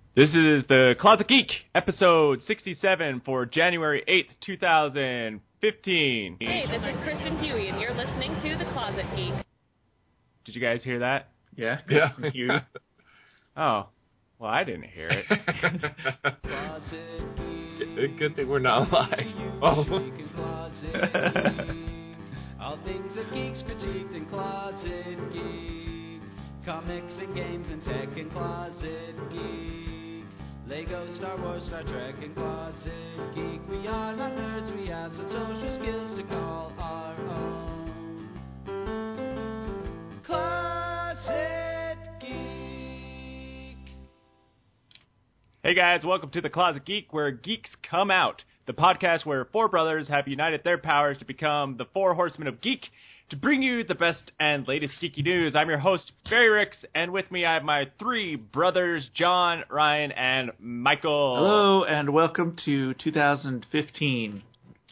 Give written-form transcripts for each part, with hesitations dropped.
This is the Closet Geek, episode 67 for January 8th, 2015. Hey, this is Kristen Huey, and you're listening to The Closet Geek. Did you guys hear that? Yeah. Huey. Oh, well, I didn't hear it. Good thing we're not live. Oh. All things that geeks critiqued in Closet Geek. Comics and games and tech in Closet Geek. Lego, Star Wars, Star Trek in Closet Geek. We are not nerds, we have some social skills to call our own. Closet Geek. Hey guys, welcome to the Closet Geek, where geeks come out. The podcast where four brothers have united their powers to become the four horsemen of geek to bring you the best and latest geeky news. I'm your host, Barry Ricks, and with me I have my three brothers, John, Ryan, and Michael. Hello, and welcome to 2015.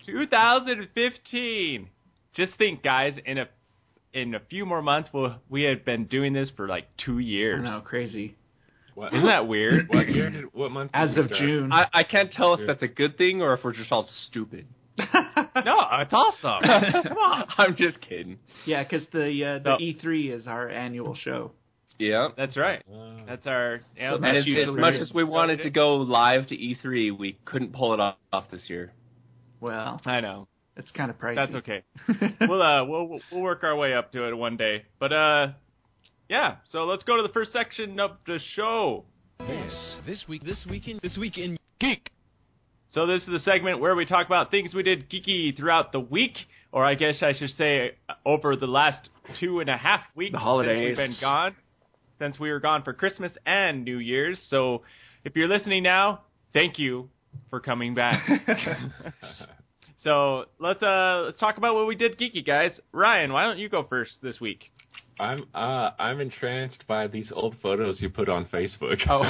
2015! Just think, guys, in a few more months, we had been doing this for like 2 years. I know, crazy. What? Isn't that weird? What month did As we of start? June. I can't tell if that's a good thing or if we're just all stupid. No, it's awesome. Come on. I'm just kidding. Yeah, because the E3 is our annual show. Yeah. That's right. That's our... So And as much as we wanted to go live to E3, we couldn't pull it off this year. Well, I know. it's kind of pricey. That's okay. We'll work our way up to it one day. But, yeah. So let's go to the first section of the show. This week in Geek. So this is the segment where we talk about things we did geeky throughout the week, or I guess I should say over the last 2.5 weeks. The holidays. Since we've been gone. Since we were gone for Christmas and New Year's. So if you're listening now, thank you for coming back. So let's talk about what we did geeky, guys. Ryan, why don't you go first this week? I'm entranced by these old photos you put on Facebook. Oh,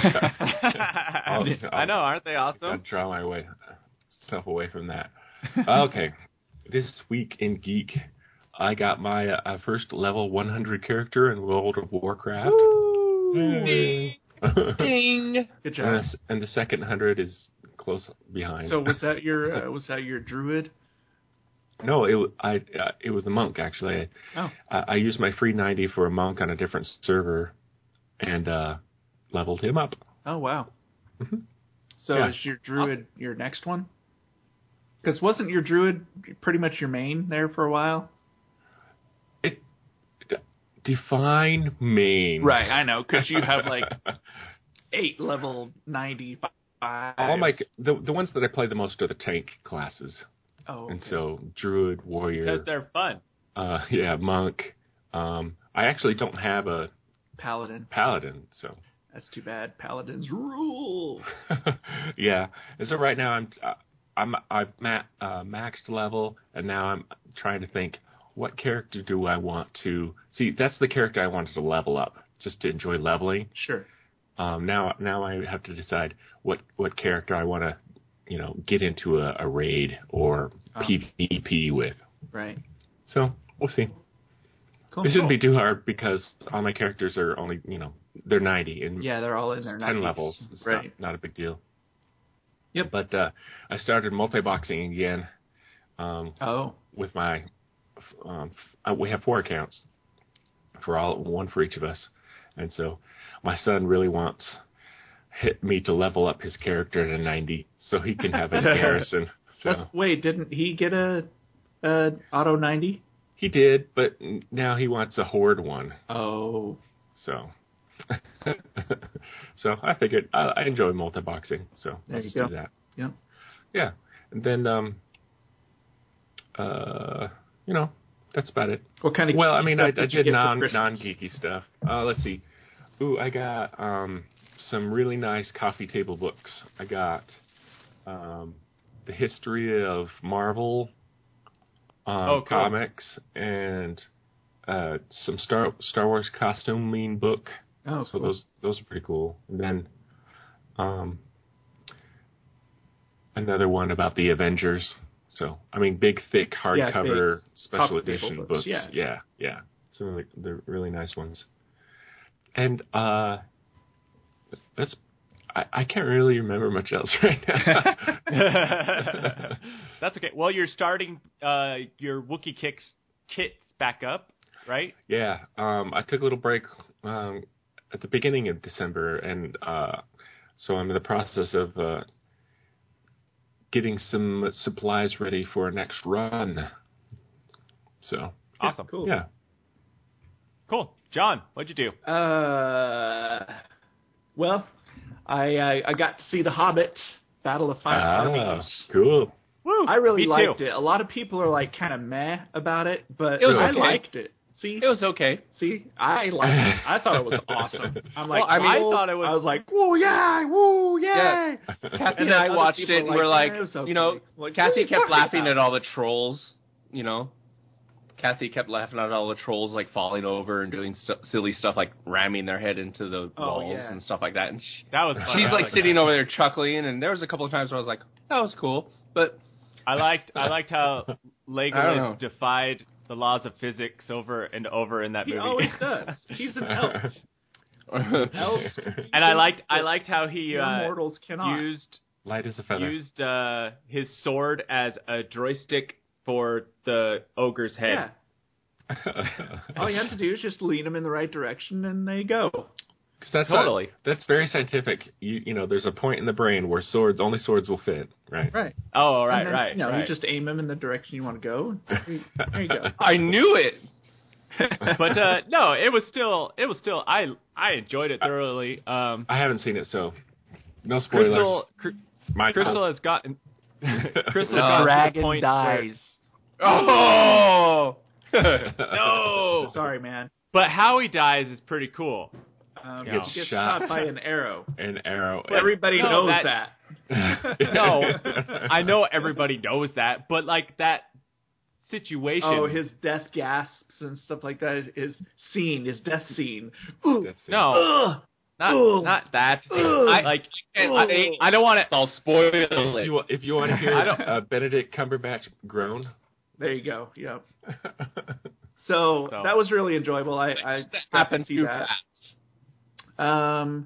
I know, aren't they awesome? I'll draw myself away from that. Okay, this week in Geek, I got my first level 100 character in World of Warcraft. Ding! Ding! Good job. And the second 100 is close behind. So was that your druid? No, it was the monk, actually. Oh. I used my free 90 for a monk on a different server and leveled him up. Oh, wow. Mm-hmm. So Yeah. is your druid your next one? Because wasn't your druid pretty much your main there for a while? Define main. Right, I know, because you have like 8 level 95. All the ones that I play the most are the tank classes. Oh, okay. And so druid, warrior. Because they're fun. Yeah, monk. I actually don't have a Paladin. So That's too bad. Paladins rule. yeah. And so right now I've maxed level, and now I'm trying to think, what character do I want to see? That's the character I wanted to level up, just to enjoy leveling. Sure. Now I have to decide what character I want to, get into a raid or PvP with. Right. So we'll see. Cool. It shouldn't be too hard because all my characters are only, they're 90 and Yeah, they're all in their 10 90s. levels. It's Right. not a big deal. Yep. But I started multi-boxing again. With my, we have 4 accounts one for each of us, and so my son really wants me to level up his character to 90 so he can have a comparison. So Wait, didn't he get a auto 90? he did, but now he wants a horde one. Oh. So, so I figured I enjoy multi-boxing, so There let's you just go. do that. Yep. Yeah, and then that's about it. What kind of Well, geeky I mean, stuff I did you did get for Christmas? non-geeky stuff. Let's see. Ooh, I got some really nice coffee table books. I got the history of Marvel Cool. comics and some Star Wars costuming book. Oh, So cool. those are pretty cool. And then another one about the Avengers. So, I mean, big, thick, hardcover big special coffee table edition books, books. yeah. Yeah. So they're really nice ones. And I I can't really remember much else right now. That's okay. Well, you're starting your Wookiee kits back up, right? Yeah. I took a little break at the beginning of December, and so I'm in the process of getting some supplies ready for our next run. So awesome. Cool. Yeah. Cool. John, what'd you do? Well, I got to see The Hobbit, Battle of Five Armies. Cool. Woo, I really me liked too. it. A lot of people are like kind of meh about it, but It was I okay. liked it. See, It was okay. I liked it. I thought it was awesome. I'm like, Well, I mean, I thought it was. I was like, woo yeah, woo yeah. Kathy And and I other watched people it and were we're like, like, "Yeah, it was okay." you know, Like, Kathy what are you kept talking laughing about? at all the trolls, you know. Kathy kept laughing at all the trolls, like falling over and doing silly stuff, like ramming their head into the walls yeah. and stuff like that. And That was fun. she's I like liked sitting that. over there chuckling, and there was a couple of times where I was like, that was cool. But I liked how I don't know. Legolas defied the laws of physics over and over in that He movie. always does. He's an elf. Elves compete And I against liked how he mere mortals cannot. used Light as a feather. his sword as a joystick for the ogre's head. Yeah. All you have to do is just lead them in the right direction, and they go. 'Cause that's Totally. that's very scientific. You know, there's a point in the brain where only swords will fit, right? Right. Oh, right, And then, right. You know, right. you just aim them in the direction you want to go. There you go. I knew it. But no, it was still I enjoyed it thoroughly. I haven't seen it, so no spoilers. Crystal has gotten Crystal's No. gotten to the Dragon point dies. Oh! Where, no. Sorry, man. But how he dies is pretty cool. He Gets gets shot. shot by an arrow. An arrow. Everybody No, knows that- that. No, I know everybody knows that, but like that situation. Oh, his death gasps and stuff like that is scene, his death scene. Ooh. That's it. No, Ugh. not that. I don't want to. I'll spoil it. If you want to hear Benedict Cumberbatch groan. There you go. Yep. So that was really enjoyable. I happened to see too that. fast.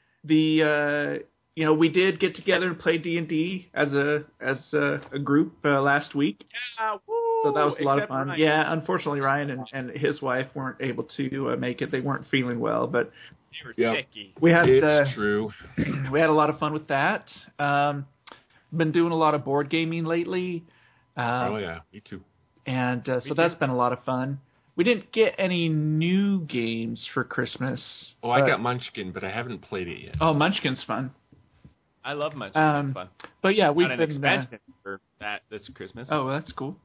We did get together and play D&D as a group last week. Yeah, woo, So that was a lot of except fun. Ryan. Yeah, unfortunately Ryan and his wife weren't able to make it. They weren't feeling well, but They were Yep. sicky. we had It's true. we had a lot of fun with that. Been doing a lot of board gaming lately. Oh yeah, me too. And so too. that's been a lot of fun. We didn't get any new games for Christmas. Oh, I but- got Munchkin, but I haven't played it yet. Oh, Munchkin's fun. I love Munchkin. It's fun. But yeah, we've Got an been. expansion for that this Christmas. Oh, that's cool.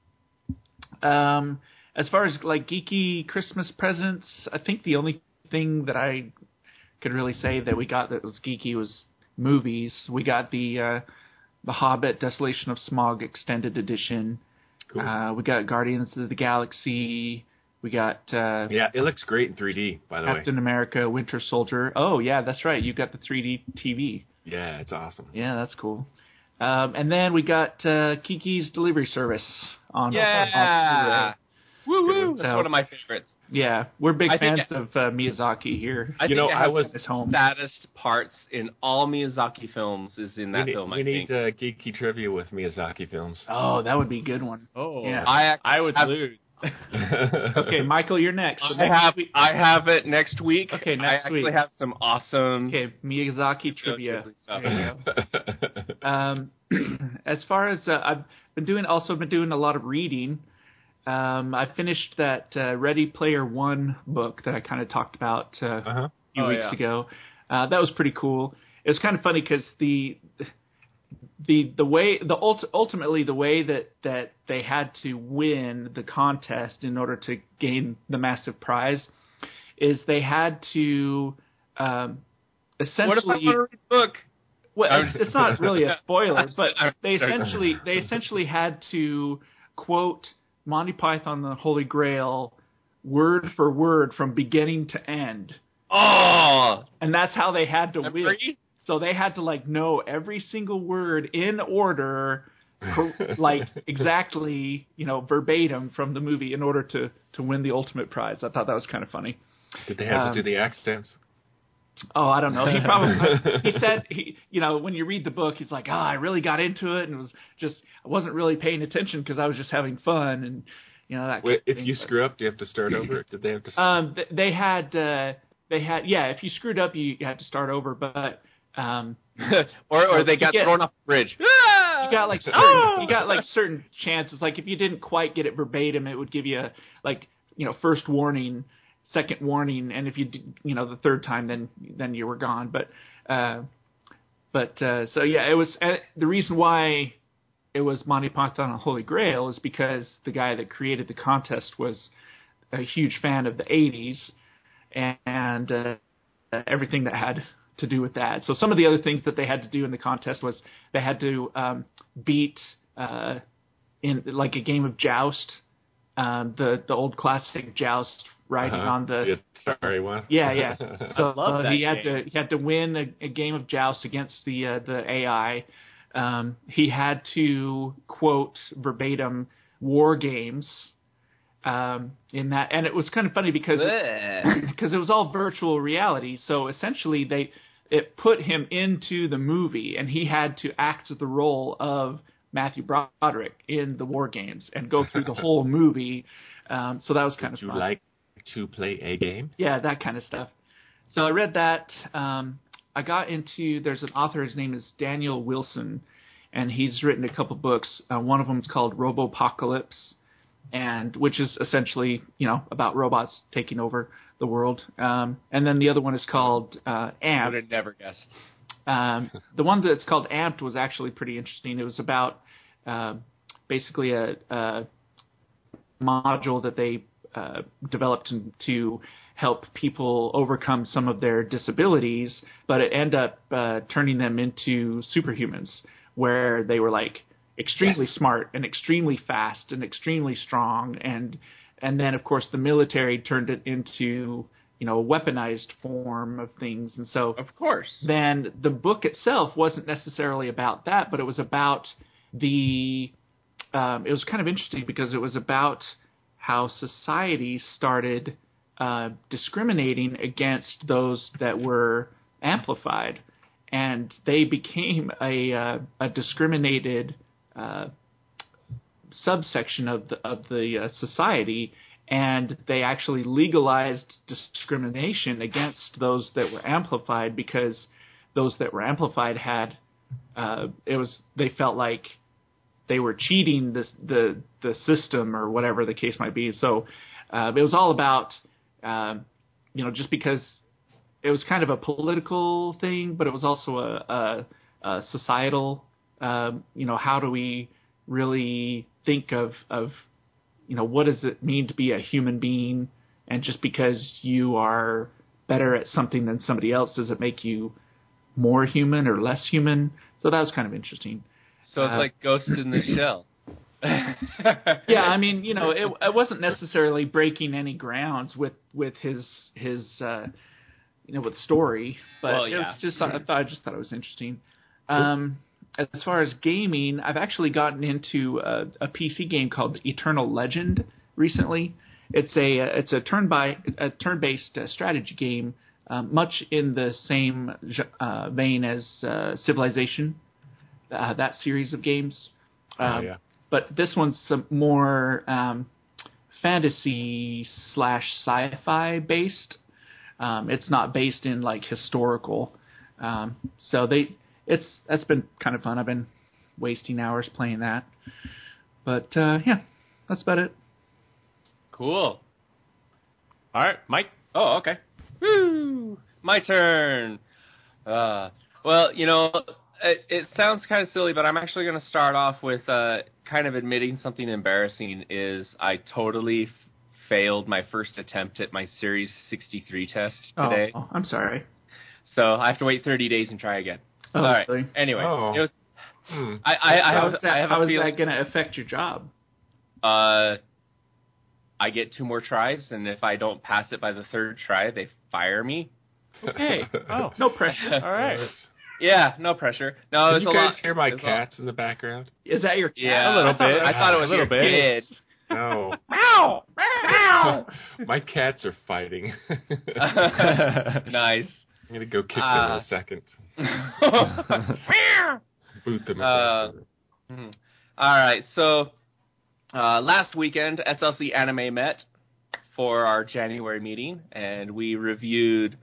As far as like geeky Christmas presents, I think the only thing that I could really say that we got that was geeky was movies. We got the Hobbit: Desolation of Smaug extended edition. Cool. We got Guardians of the Galaxy. We got Yeah, it looks great in 3D, by the way. Captain America: Winter Soldier. Oh yeah, that's right. You got the 3D TV. Yeah, it's awesome. Yeah, that's cool. And then we got Kiki's Delivery Service on. Yeah. Woo woo. That's So- one of my favorites. Yeah, we're big I think fans of Miyazaki here. I think know, it I has was- the His home. saddest parts in all Miyazaki films is in that film. we I need think. geeky trivia with Miyazaki films. Oh, that would be a good one. Oh, Yeah. I would have- lose. Okay, Michael, you're next. So I have it next week. Okay, next I actually week. have some awesome Okay, Miyazaki trivia. stuff. There you go. As far as I've been doing a lot of reading. I finished that Ready Player One book that I kind of talked about a few Oh, weeks yeah. ago. That was pretty cool. It was kind of funny because ultimately the way that they had to win the contest in order to gain the massive prize is they had to essentially. What if I want to read the book? Well, it's not really a spoiler, but they essentially had to quote Monty Python and the Holy Grail word for word from beginning to end, Oh, and that's how they had to win. free? So they had to know every single word in order, exactly, verbatim from the movie in order to win the ultimate prize. I thought that was kind of funny. Did they have to do the accents? Oh, I don't know. He said when you read the book, he's like, I really got into it and I wasn't really paying attention because I was just having fun and that. If you screw up, do you have to start over? Did they have to? They had if you screwed up, you had to start over, but or they got thrown off the bridge. You got like certain chances. Like if you didn't quite get it verbatim, it would give you first warning, second warning, and if you the third time, then you were gone. But it was the reason why it was Monty Python and Holy Grail is because the guy that created the contest was a huge fan of the 80s and everything that had to do with that. So some of the other things that they had to do in the contest was they had to beat in like a game of Joust, the old classic Joust riding on the Atari one. Yeah. So I love that he had to win a game of Joust against the AI. He had to quote verbatim War Games in that, and it was kind of funny because it was all virtual reality. So essentially, it put him into the movie, and he had to act the role of Matthew Broderick in the War Games and go through the whole movie. So that was kind of fun. Would you like to play a game? Yeah, that kind of stuff. So I read that. I got into, there's an author, his name is Daniel Wilson, and he's written a couple books. One of them is called Robopocalypse, which is essentially, about robots taking over the world. And then the other one is called Amped. I would have never guessed. The one that's called Amped was actually pretty interesting. It was about basically a module that they developed to help people overcome some of their disabilities, but it ended up turning them into superhumans, where they were like extremely smart and extremely fast and extremely strong, and then of course the military turned it into a weaponized form of things, and so of course then the book itself wasn't necessarily about that, but it was about it was kind of interesting because it was about how society started discriminating against those that were amplified, and they became a discriminated subsection of the society, and they actually legalized discrimination against those that were amplified because those that were amplified had they felt like they were cheating the system or whatever the case might be. So it was all about just because it was kind of a political thing, but it was also a societal. How do we really think of what does it mean to be a human being? And just because you are better at something than somebody else, does it make you more human or less human? So that was kind of interesting. So it's like Ghost in the Shell. Yeah, I mean, it wasn't necessarily breaking any grounds with his with story, but it was just I just thought it was interesting. As far as gaming, I've actually gotten into a PC game called Eternal Legend recently. It's a turn-based strategy game, much in the same vein as Civilization, that series of games. But this one's some more fantasy / sci-fi based. It's not based in like historical. So that's been kind of fun. I've been wasting hours playing that. But that's about it. Cool. All right, Mike. Oh, okay. Woo! My turn. Well, it sounds kind of silly, but I'm actually going to start off with kind of admitting something embarrassing is I totally failed my first attempt at my Series 63 test today. Oh, I'm sorry. So I have to wait 30 days and try again. Oh, all right. Really? Anyway, it was. How is that going to affect your job? I get 2 more tries, and if I don't pass it by the 3rd try, they fire me. Okay. Oh, no pressure. All right. Yeah, no pressure. No, Did you guys hear my cats in the background? Is that your cat? Yeah, a little bit. I thought it was a little bit. No. Meow! Meow! My cats are fighting. Nice. I'm going to go kick them in a second. Boot them. All right, so last weekend, SLC Anime met for our January meeting, and we reviewed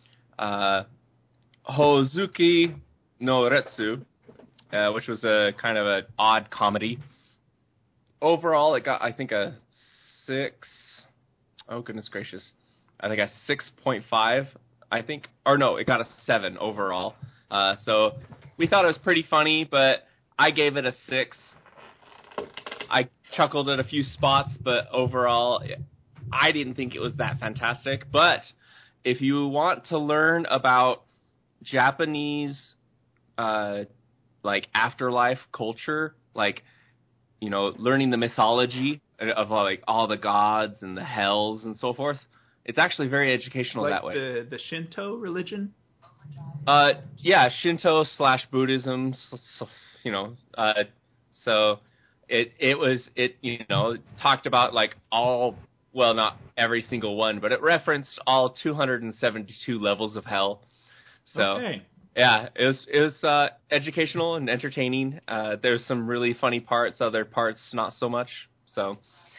Hozuki no Retsu, which was a kind of an odd comedy. Overall, it got, I think, a 6. Oh, goodness gracious. I think a 6.5, I think. Or no, it got a 7 overall. So we thought it was pretty funny, but I gave it a 6. I chuckled at a few spots, but overall, I didn't think it was that fantastic. But if you want to learn about Japanese, like, afterlife culture, like, you know, learning the mythology of, like, all the gods and the hells and so forth, it's actually very educational that way. Like the Shinto religion? Yeah, Shinto / Buddhism, you know, so it was, you know, talked about, like, all, well, not every single one, but it referenced all 272 levels of hell. So, okay. Yeah, it was educational and entertaining. There's some really funny parts, other parts not so much. So,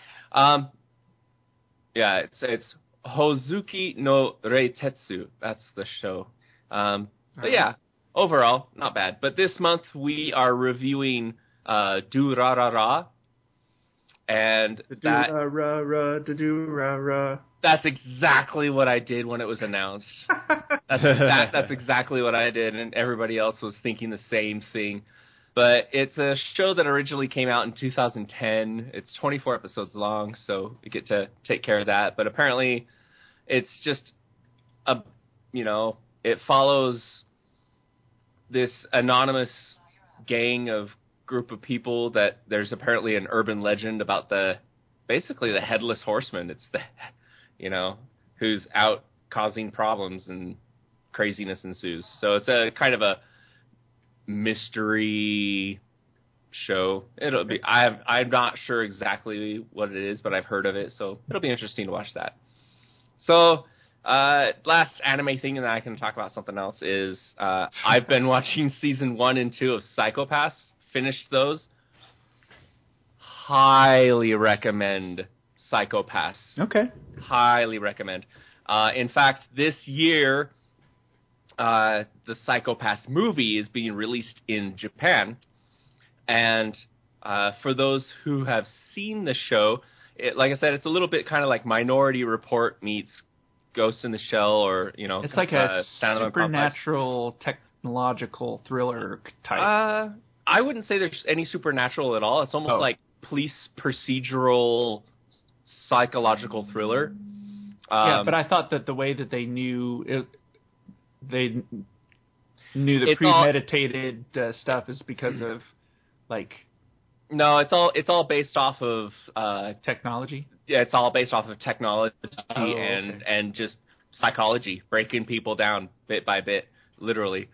yeah, it's Hozuki no Reitetsu. That's the show. But yeah, overall, not bad. But this month we are reviewing Durarara. And that's exactly what I did when it was announced. That's exactly what I did, and everybody else was thinking the same thing. But it's a show that originally came out in 2010. It's 24 episodes long, so we get to take care of that. But apparently, it's just it follows this anonymous gang of group of people that there's apparently an urban legend about basically the headless horseman. It's who's out causing problems and craziness ensues. So it's a kind of a mystery show. It'll be, I'm not sure exactly what it is, but I've heard of it, so it'll be interesting to watch that. So, last anime thing, and then I can talk about something else, is I've been watching season 1 and 2 of Psycho Pass. Finished those. Highly recommend Psycho Pass. Okay. Highly recommend. In fact, this year, the Psycho Pass movie is being released in Japan. And for those who have seen the show, like I said, it's a little bit kind of like Minority Report meets Ghost in the Shell, or, it's like a supernatural technological thriller type. I wouldn't say there's any supernatural at all. It's almost like police procedural psychological thriller. Yeah, but I thought that the way that they knew it, they knew the premeditated stuff is because of, like... No, it's all based off of technology. Yeah, it's all based off of technology and just psychology, breaking people down bit by bit, literally.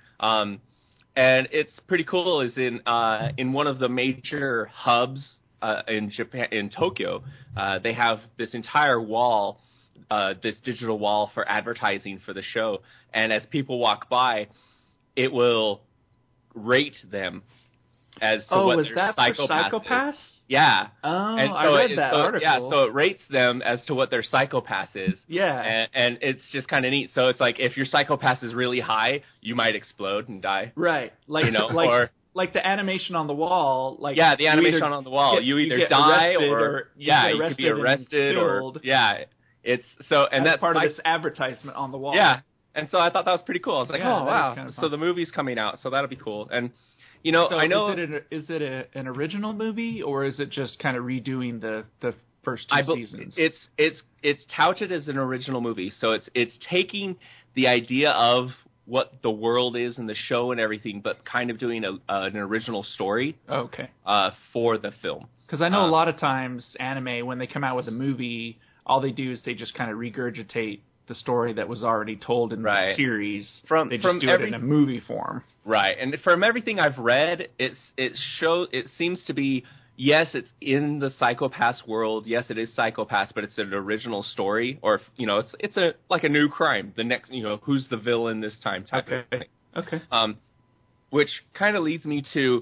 And it's pretty cool. Is in one of the major hubs in Japan, in Tokyo, they have this entire wall, this digital wall for advertising for the show. And as people walk by, it will rate them as to what their psychopath is. Yeah. Oh, and so I read that article. Yeah, so it rates them as to what their psychopath is. Yeah. And it's just kind of neat. So it's like, if your psychopath is really high, you might explode and die. Right. Like, like the animation on the wall. Like, yeah, the animation on the wall. You either die or you could be arrested or it's so, and that's part of this advertisement on the wall. Yeah. And so I thought that was pretty cool. I was like, oh wow. Kind of so the movie's coming out, so that'll be cool. And so I know. Is it an original movie, or is it just kind of redoing the first two seasons? It's touted as an original movie, so it's taking the idea of what the world is and the show and everything, but kind of doing an original story. Okay. For the film. Because I know a lot of times anime, when they come out with a movie, all they do is they just kind of regurgitate the story that was already told in the series. They just do it in a movie form. Right, and from everything I've read, it seems to be yes, it's in the Psycho-Pass world. Yes, it is Psycho-Pass, but it's an original story, or it's like a new crime. The next, who's the villain this time type of thing. Okay. Which kind of leads me to,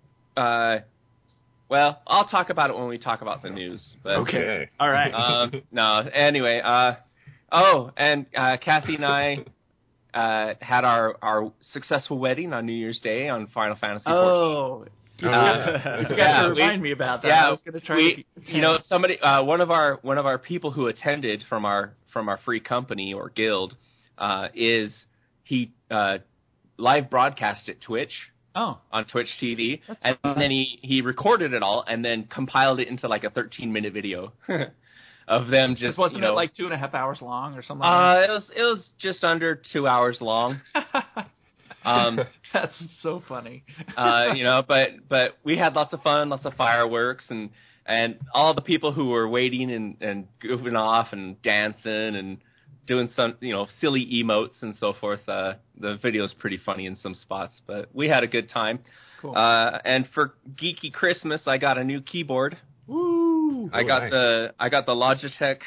well, I'll talk about it when we talk about the news. But, okay. All right. No. Anyway. And Kathy and I had our successful wedding on New Year's Day on Final Fantasy XIV. Oh. You forgot to remind me about that. I was going to try to somebody one of our people who attended from our free company or guild he live broadcast at Twitch. Oh. On Twitch TV. That's and fun. then he recorded it all and then compiled it into like a 13-minute video of them just wasn't it like 2.5 hours long or something like that? It was just under 2 hours long. That's so funny. But we had lots of fun, lots of fireworks, and all the people who were waiting and goofing off and dancing and doing some, silly emotes and so forth. The video's pretty funny in some spots, but we had a good time. Cool. And for Geeky Christmas, I got a new keyboard. Woo! I got the Logitech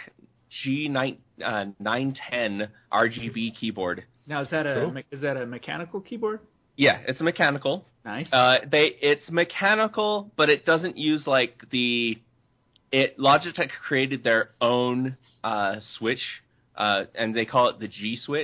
G910 RGB keyboard. Now is that a mechanical keyboard? Yeah, it's a mechanical. Nice. It's mechanical, but it doesn't use like Logitech created their own switch, and they call it the G switch.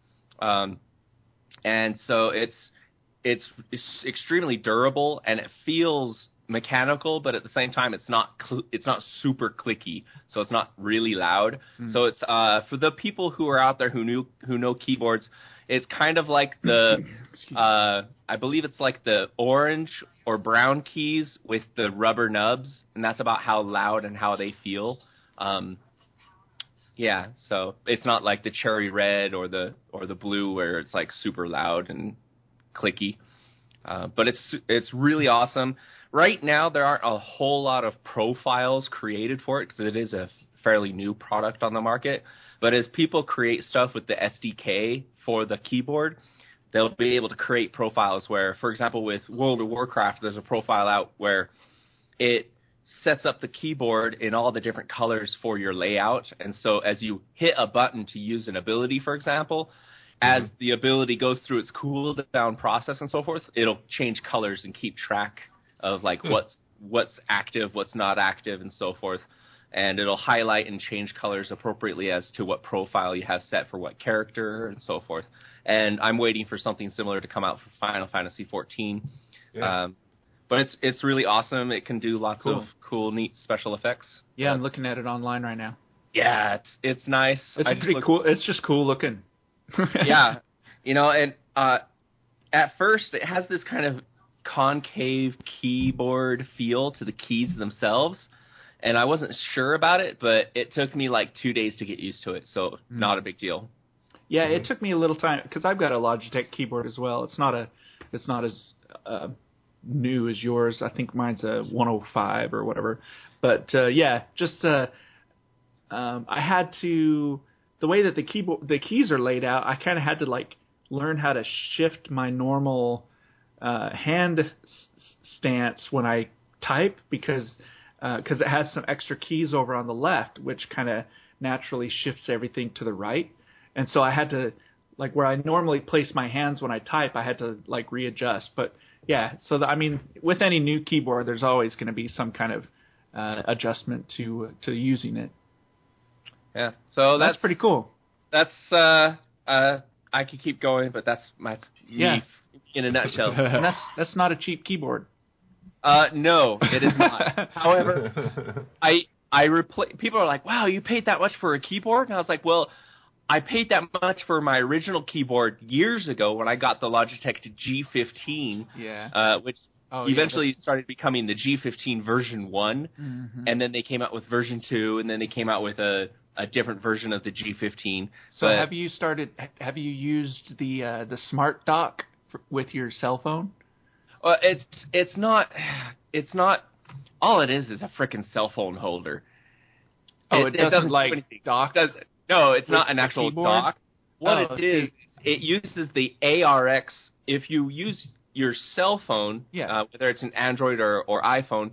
And so it's extremely durable and it feels mechanical, but at the same time it's not super clicky, so it's not really loud. So it's for the people who are out there who know keyboards, it's kind of like the I believe it's like the orange or brown keys with the rubber nubs, and that's about how loud and how they feel. Yeah, so it's not like the cherry red or the blue where it's like super loud and clicky. But it's really awesome. Right now, there aren't a whole lot of profiles created for it because it is a fairly new product on the market. But as people create stuff with the SDK for the keyboard, they'll be able to create profiles where, for example, with World of Warcraft, there's a profile out where it sets up the keyboard in all the different colors for your layout. And so as you hit a button to use an ability, for example, as the ability goes through its cooldown process and so forth, it'll change colors and keep track of like what's active, what's not active, and so forth. And it'll highlight and change colors appropriately as to what profile you have set for what character and so forth. And I'm waiting for something similar to come out for Final Fantasy XIV. Yeah. But it's really awesome. It can do lots of cool, neat special effects. Yeah, I'm looking at it online right now. Yeah, it's nice. It's pretty cool. It's just cool looking. Yeah, and at first it has this kind of concave keyboard feel to the keys themselves, and I wasn't sure about it, but it took me like 2 days to get used to it, so not a big deal. Yeah, it took me a little time because I've got a Logitech keyboard as well. It's not as new as yours. I think mine's a 105 or whatever. But I had to, the way that the keys are laid out, I kind of had to like learn how to shift my normal hand stance when I type because it has some extra keys over on the left, which kind of naturally shifts everything to the right. And so I had to, like where I normally place my hands when I type, I had to like readjust. But yeah, so with any new keyboard, there's always going to be some kind of adjustment to using it. Yeah, so that's pretty cool. That's I could keep going, but that's me in a nutshell. And that's not a cheap keyboard. No, it is not. However, people are like, "Wow, you paid that much for a keyboard?" And I was like, "Well, I paid that much for my original keyboard years ago when I got the Logitech G15, which eventually started becoming the G15 version 1, and then they came out with version 2, and then they came out with a different version of the G15. So have you used the Smart Dock with your cell phone? It's not all it is a frickin' cell phone holder. Oh, it doesn't like dock? No, it's not an actual dock. What it is, it uses the ARX. If you use your cell phone, whether it's an Android or iPhone,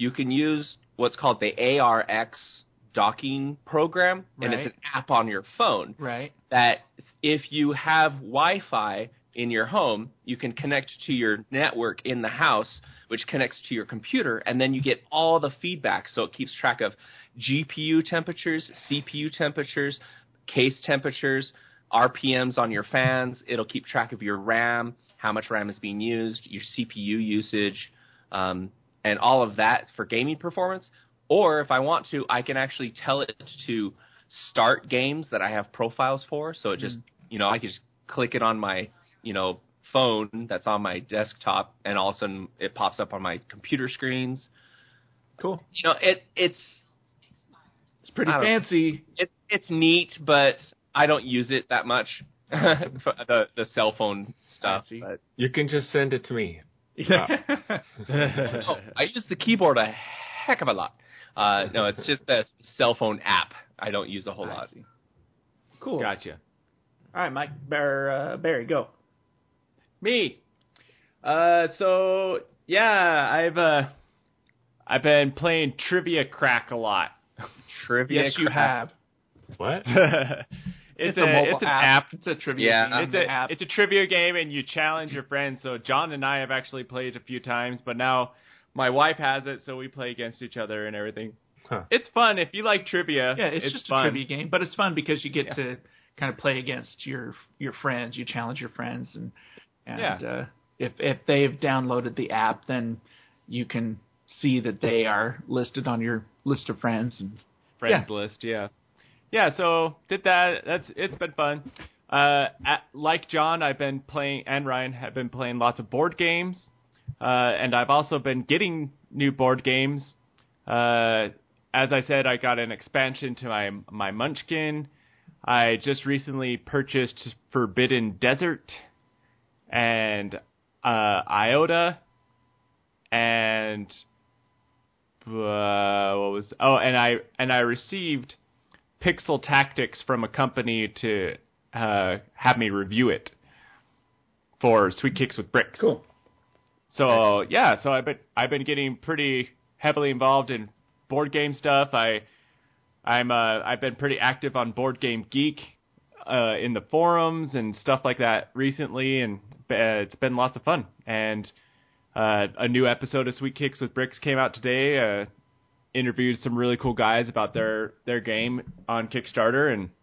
you can use what's called the ARX docking program, and it's an app on your phone. Right. That if you have Wi-Fi in your home, you can connect to your network in the house, which connects to your computer, and then you get all the feedback. So it keeps track of GPU temperatures, CPU temperatures, case temperatures, RPMs on your fans. It'll keep track of your RAM, how much RAM is being used, your CPU usage, and all of that for gaming performance. Or if I want to, I can actually tell it to start games that I have profiles for. So it just, I can just click it on my, phone that's on my desktop, and all of a sudden it pops up on my computer screens. Cool. It's pretty fancy. It's neat, but I don't use it that much. the cell phone stuff. But. You can just send it to me. I use the keyboard a heck of a lot. No, it's just a cell phone app. I don't use a whole lot. Cool. Gotcha. All right, Mike. Barry, go. Me. So yeah, I've been playing Trivia Crack a lot. Trivia Yes, Crack. you have. What? It's an app. It's a trivia game. It's a trivia game, and you challenge your friends. So John and I have actually played a few times, but now my wife has it, so we play against each other and everything. Huh. It's fun if you like trivia. Yeah, it's just fun. a trivia game, but it's fun because you get to kind of play against your friends. You challenge your friends, and if they've downloaded the app, then you can see that they are listed on your list of friends and friends list. Yeah, so did that. It's been fun. Like John, I've been playing, and Ryan have been playing lots of board games, and I've also been getting new board games. As I said, I got an expansion to my Munchkin. I just recently purchased Forbidden Desert and Iota, and I received Pixel Tactics from a company to have me review it for Sweet Kicks with Bricks. Cool. So so I've been getting pretty heavily involved in board game stuff. I've been pretty active on Board Game Geek in the forums and stuff like that recently, and it's been lots of fun. And a new episode of Sweet Kicks with Bricks came out today. Interviewed some really cool guys about their game on Kickstarter, and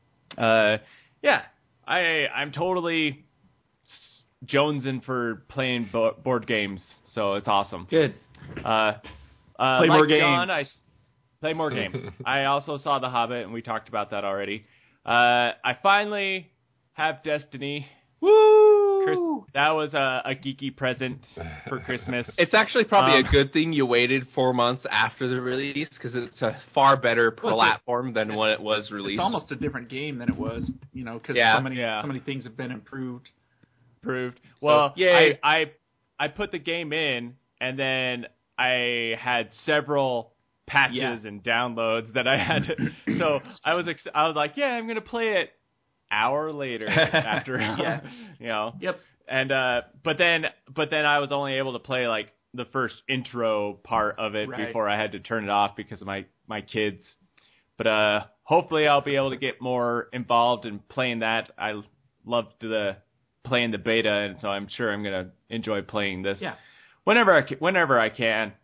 I'm totally jonesing for playing board games, so it's awesome. Good. Play more games. John, play more games. I also saw The Hobbit, and we talked about that already. I finally have Destiny. Woo! That was a geeky present for Christmas. It's actually probably a good thing you waited 4 months after the release, because it's a far better platform than when it was released. It's almost a different game than it was, because so many things have been improved. Well, yay. I put the game in, and then I had several patches and downloads that I had to, so I was like, I'm going to play it hour later after, Yep. And, but then I was only able to play like the first intro part of it before I had to turn it off because of my kids. But, hopefully I'll be able to get more involved in playing that. I loved playing the beta, and so I'm sure I'm going to enjoy playing this whenever I can.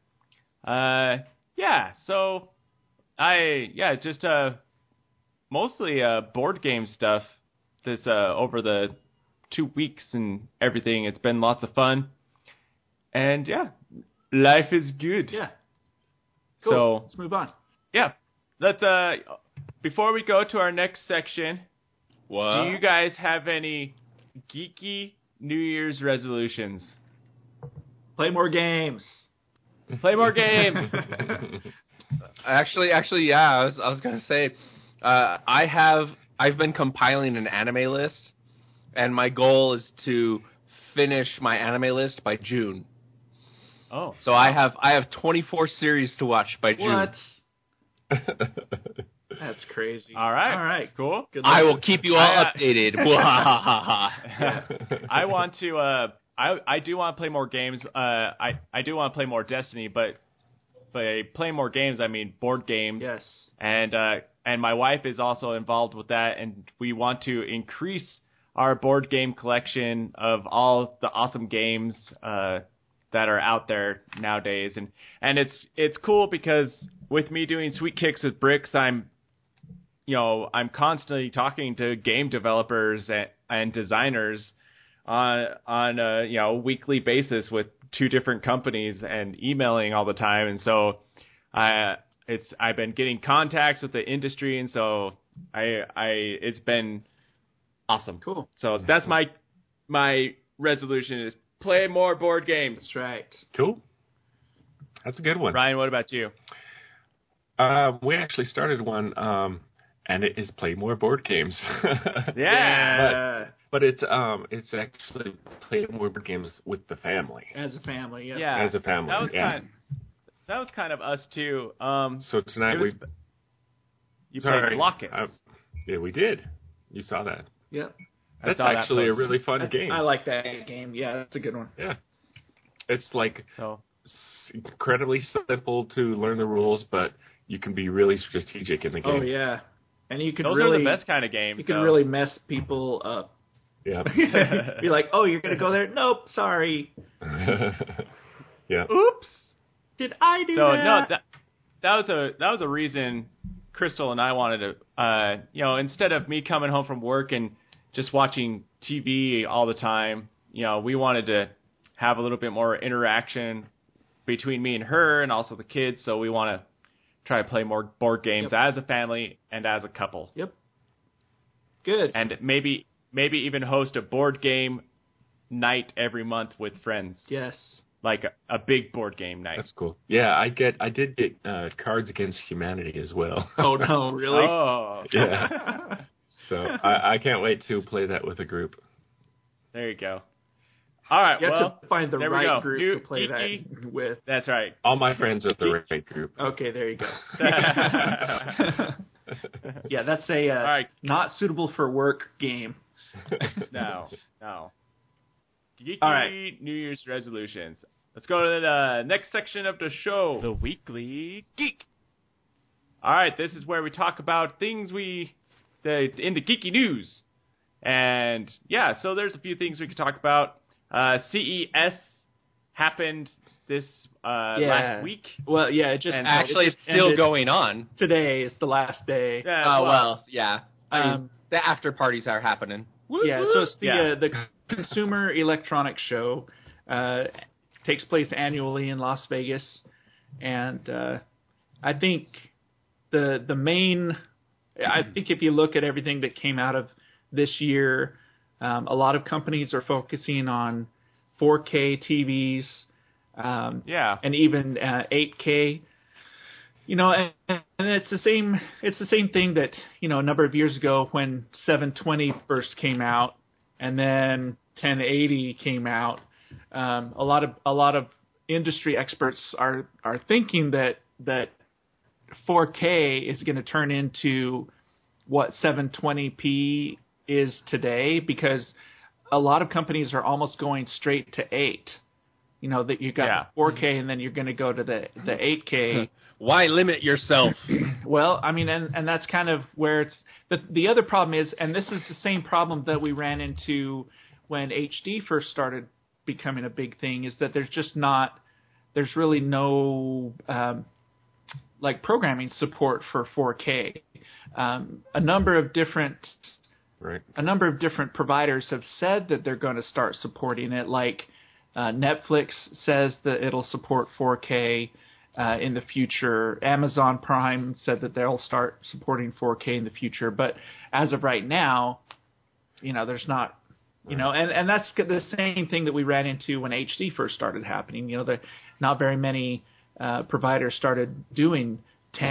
So just mostly board game stuff this over the 2 weeks and everything. It's been lots of fun, and life is good. Cool. So let's move on. Let's before we go to our next section, what? Do you guys have any geeky New Year's resolutions? Play more games. Play more games. Actually, yeah. I was gonna say, I've been compiling an anime list, and my goal is to finish my anime list by June. Oh, so I have 24 series to watch by June. What? That's crazy. All right, cool. Good luck. I will keep you all updated. I want to. I do want to play more games. I do want to play more Destiny, but by play more games, I mean board games. Yes. And my wife is also involved with that, and we want to increase our board game collection of all the awesome games that are out there nowadays. And it's cool because with me doing Sweet Kicks with Bricks, I'm constantly talking to game developers and designers on a weekly basis with 2 different companies and emailing all the time. And so I've been getting contacts with the industry, and so it's been awesome. Cool. So that's my resolution is play more board games. That's right. Cool. That's a good one. Ryan, what about you? We actually started one, and it is play more board games. Yeah. But it's actually play more board games with the family. As a family, yeah. Yeah. As a family, That was kind of us too. So tonight you played Blockets. Yeah, we did. You saw that. Yep. That's actually a really fun game. I like that game. Yeah, that's a good one. Yeah. It's like incredibly simple to learn the rules, but you can be really strategic in the game. Oh yeah, and you can Those really are the best kind of games. You can really mess people up. Yeah. Be like, oh, you're gonna go there? Nope, sorry. Yeah. Oops. Did I do that? No, that was a reason Crystal and I wanted to, instead of me coming home from work and just watching TV all the time, we wanted to have a little bit more interaction between me and her and also the kids. So we want to try to play more board games as a family and as a couple. Yep. Good. And maybe even host a board game night every month with friends. Yes. Like a big board game night. That's cool. Yeah, I did get Cards Against Humanity as well. Oh no, really? Oh. Yeah. So I can't wait to play that with a group. There you go. All right, you have to find the right group to play geeky that with. That's right. All my friends are the right group. Okay, there you go. Yeah, that's a not suitable for work game. No. Geeky New Year's resolutions. Let's go to the next section of the show. The Weekly Geek. All right, this is where we talk about things in the geeky news. And, so there's a few things we could talk about. CES happened this last week. Well, yeah, it just... And actually, it's still going on. Today is the last day. Yeah. I mean, the after parties are happening. Yeah, so it's the Consumer Electronics Show. Takes place annually in Las Vegas. And I think the main... I think if you look at everything that came out of this year, a lot of companies are focusing on 4K TVs, and even 8K. And it's the same. It's the same thing that a number of years ago when 720 first came out, and then 1080 came out. A lot of industry experts are thinking that 4K is going to turn into what 720p is today, because a lot of companies are almost going straight to 8. That you got 4K and then you're going to go to the 8K. Why limit yourself? Well, I mean, and that's kind of where it's the other problem is, and this is the same problem that we ran into when HD first started becoming a big thing, is that there's really no programming support for 4K. A number of different providers have said that they're going to start supporting it. Like Netflix says that it'll support 4K in the future. Amazon Prime said that they'll start supporting 4K in the future. But as of right now, there's not. And that's the same thing that we ran into when HD first started happening. Not very many providers started doing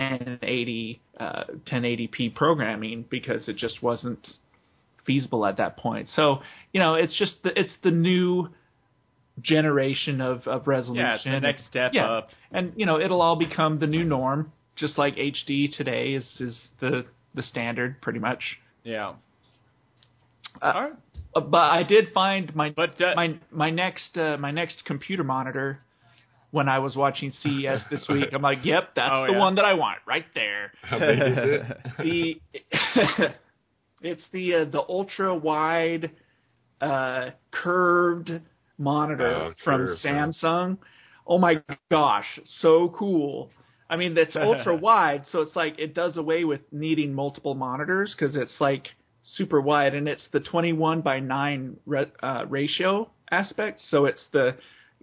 1080p programming because it just wasn't feasible at that point. So it's the new generation of resolution. Yeah, it's the next step up. And it'll all become the new norm, just like HD today is the standard pretty much. Yeah. All right. But I did find my next computer monitor when I was watching CES this week. I'm like, yep, that's the one that I want right there. How big is it? It's the ultra wide curved monitor from Samsung. Oh my gosh, so cool. I mean, that's ultra wide, so it's like it does away with needing multiple monitors because it's like super wide, and it's the 21:9 ratio aspect. So it's the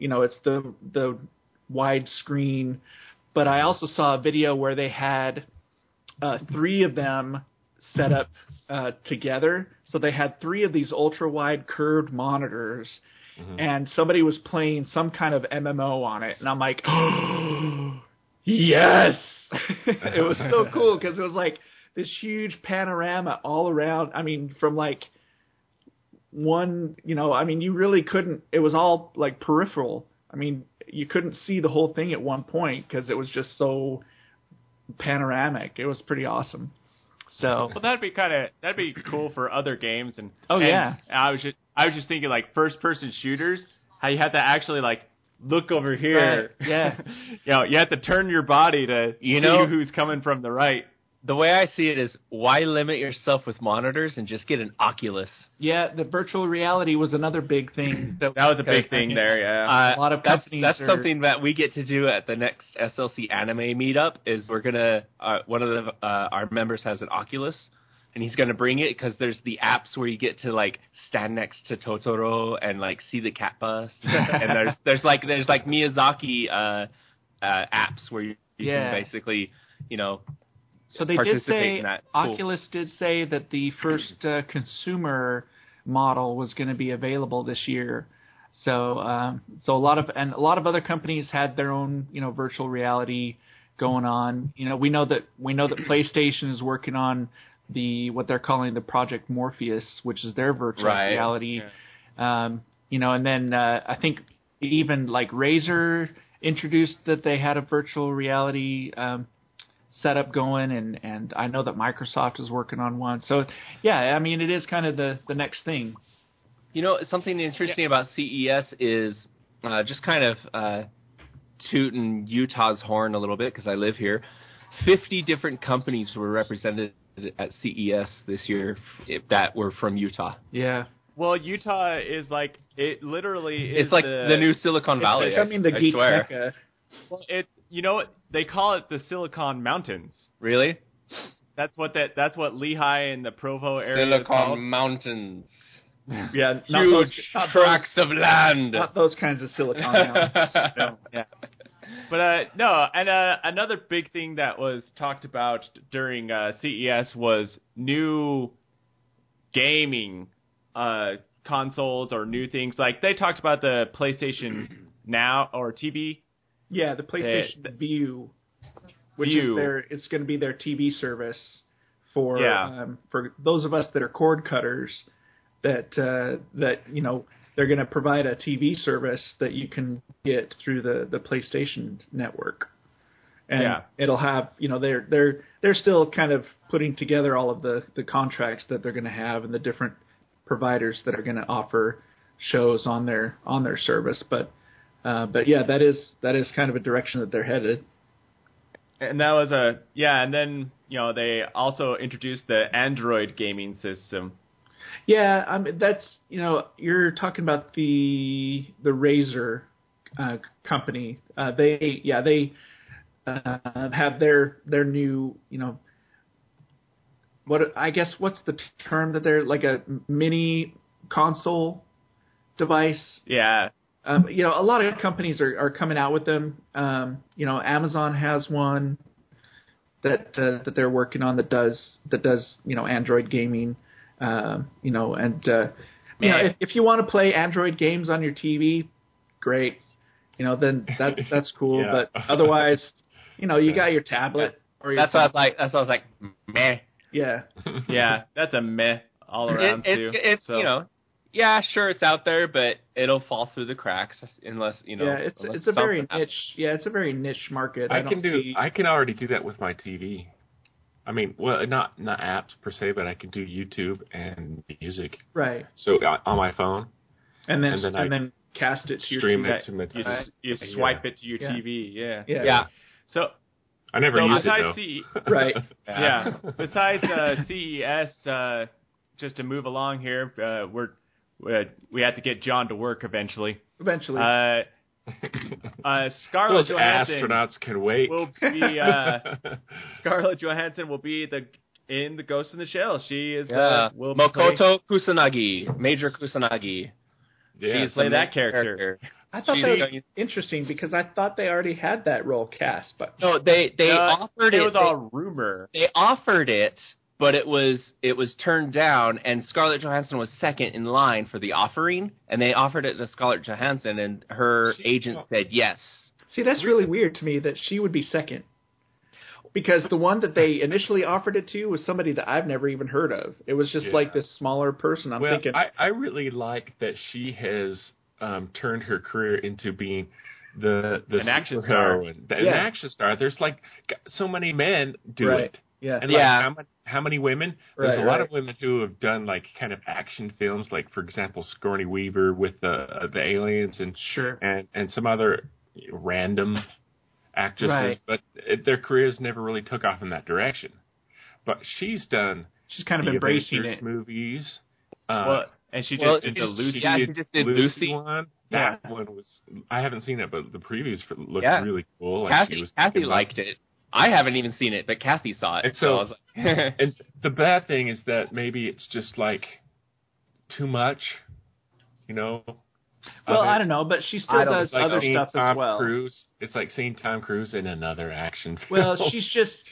wide screen. But I also saw a video where they had 3 of them set up together. So they had 3 of these ultra wide curved monitors, and somebody was playing some kind of MMO on it, and I'm like, yes! It was so cool because it was like this huge panorama all around. I mean, from like one, you really couldn't, it was all like peripheral. I mean, you couldn't see the whole thing at one point because it was just so panoramic. It was pretty awesome. So, well, that'd be cool for other games. And yeah, I was just thinking like first person shooters, how you have to actually like look over here. Right. Yeah. You have to turn your body to see who's coming from the right. The way I see it is, why limit yourself with monitors and just get an Oculus? Yeah, the virtual reality was another big thing. That was a big thing there, yeah. A lot of companies That's something that we get to do at the next SLC Anime meetup, is we're going to, one of our members has an Oculus, and he's going to bring it because there's the apps where you get to, like, stand next to Totoro and, like, see the cat bus. And there's Miyazaki apps where you can basically, So they did say, Oculus did say that the first consumer model was going to be available this year. So a lot of other companies had their own, virtual reality going on. We know that PlayStation is working on what they're calling the Project Morpheus, which is their virtual reality. Yeah. And then I think even like Razer introduced that they had a virtual reality setup going, and I know that Microsoft is working on one. So, yeah, I mean, it is kind of the next thing. Something interesting about CES is just kind of tooting Utah's horn a little bit because I live here. 50 different companies were represented at CES this year that were from Utah. Yeah. Well, Utah is like, it literally is it's like the new Silicon Valley. It's becoming the Geek Mecca. Well, it's, they call it the Silicon Mountains. Really? That's what Lehigh and the Provo area Silicon Mountains. Yeah, huge tracts of land. Not those kinds of Silicon Mountains. No, yeah. But no, and another big thing that was talked about during CES was new gaming consoles or new things. Like they talked about the PlayStation Now or TV. Yeah, the PlayStation Vue, which is it's going to be their TV service for those of us that are cord cutters. That they're going to provide a TV service that you can get through the PlayStation Network, and it'll have they're still kind of putting together all of the contracts that they're going to have and the different providers that are going to offer shows on their service, but yeah, that is kind of a direction that they're headed. And that was and then they also introduced the Android gaming system. Yeah, that's you're talking about the Razer company. They have their new what's the term that they're like a mini console device. Yeah. A lot of companies are coming out with them. Amazon has one that they're working on that does Android gaming. If you want to play Android games on your TV, great. Then that's cool. Yeah. But otherwise, you got your tablet. Or that's what I was like, meh. Yeah. Yeah, that's a meh all around too. It's yeah, sure, it's out there, but it'll fall through the cracks unless Yeah, it's a very niche. Yeah, it's a very niche market. I can already do that with my TV. I mean, well, not apps per se, but I can do YouTube and music. Right. So on my phone. And then cast it to your stream TV. it to my You swipe it to your TV. Yeah. So I never use it though. Right. Yeah. Besides CES, just to move along here, we have to get John to work eventually. Scarlett Those Johansson astronauts can wait. will be Scarlett Johansson will be in the Ghost in the Shell. She is will Makoto Kusanagi, Major Kusanagi. Yeah, She's played that character. I thought that was interesting because I thought they already had that role cast, but no, they offered it. It was all rumor. They offered it, but it was turned down, and Scarlett Johansson was second in line for the offering, and they offered it to Scarlett Johansson, and her agent said yes. See, that's really weird to me that she would be second. Because the one that they initially offered it to was somebody that I've never even heard of. It was just like this smaller person. I'm thinking. I really like that she has turned her career into being an action star. An action star. There's like so many men do it. Yeah. And how many women? There's a lot of women who have done like kind of action films, like for example, Sigourney Weaver with the aliens and some other random actresses, but their careers never really took off in that direction. But she's kind of embracing Avengers it. Movies. And she just did the Lucy. Yeah, she just did Lucy. One. That one was. I haven't seen it, but the previews looked really cool. Like Kathy liked it. I haven't even seen it, but Kathy saw it. And so I was like, and the bad thing is that maybe it's just like too much, you know. Well, I don't know, but she still does other stuff as well. It's like seeing Tom Cruise in another action film. Well, she's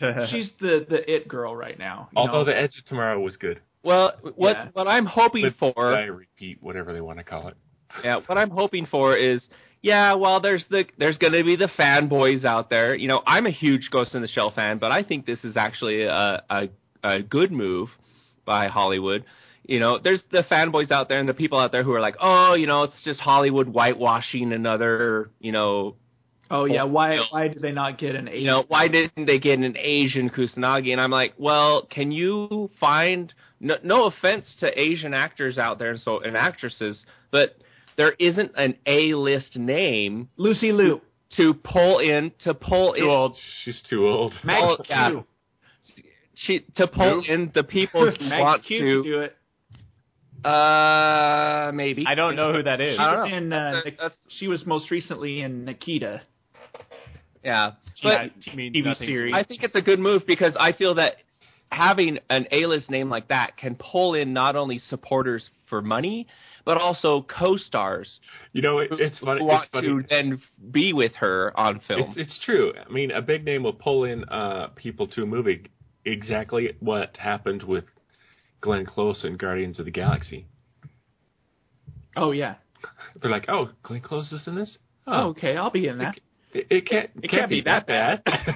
the it girl right now. Although The Edge of Tomorrow was good. Well, what I'm hoping for... I repeat, whatever they want to call it. Yeah, what I'm hoping for is, there's going to be the fanboys out there. You know, I'm a huge Ghost in the Shell fan, but I think this is actually a good move by Hollywood. You know, there's the fanboys out there and the people out there who are like, oh, you know, it's just Hollywood whitewashing another, you know... Oh, yeah, why did they not get an Asian? You know, why didn't they get an Asian Kusanagi? And I'm like, well, can you find... No offense to Asian actors out there and actresses, but there isn't an A-list name... Lucy Liu. To pull in... Too old. She's too old. Maggie Q. To pull in the people who want to do it. Maybe. I don't know who that is. She was most recently in Nikita. Yeah. But TV series. I think it's a good move because I feel that having an A-list name like that can pull in not only supporters for money, but also co-stars. You know, it's funny. Who want to then be with her on film. It's true. I mean, a big name will pull in people to a movie. Exactly what happened with Glenn Close in Guardians of the Galaxy. Oh, yeah. They're like, oh, Glenn Close is in this? Oh, okay, I'll be in that. It can't be that bad.